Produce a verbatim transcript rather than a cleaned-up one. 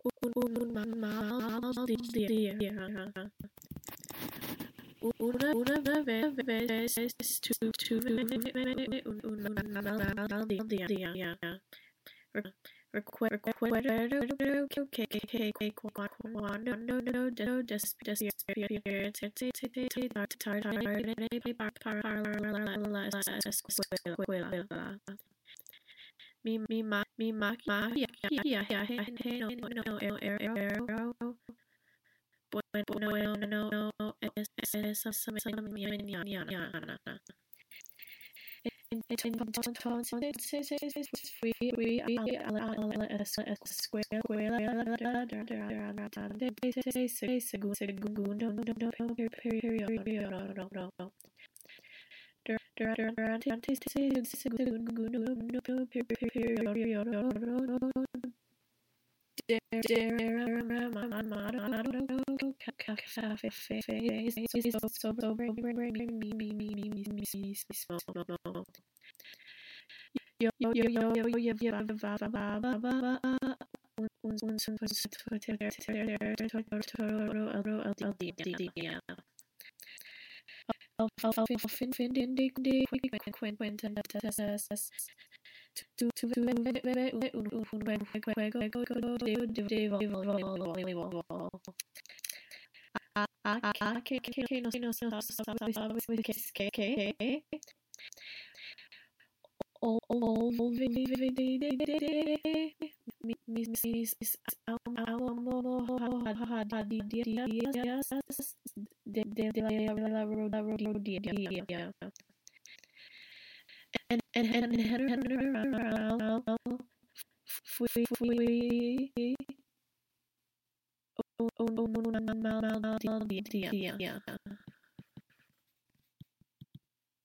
un mal día. Una vez tuve un mal día. Recuerdo que cuando despierto tarde para la escuela, mi mi ma mi magia no no no bueno no es esa mañana. Entonces fui a la escuela segundo periodo. Durante ese segundo periodo yo yo yo yo yo llevaba un al día. Al fin fin de de cuentas tu tuve un juego de voleibol. Ah, que que que no no sabes que que o o mis mis días de de la rodilla. And and and general fui fui un mal día.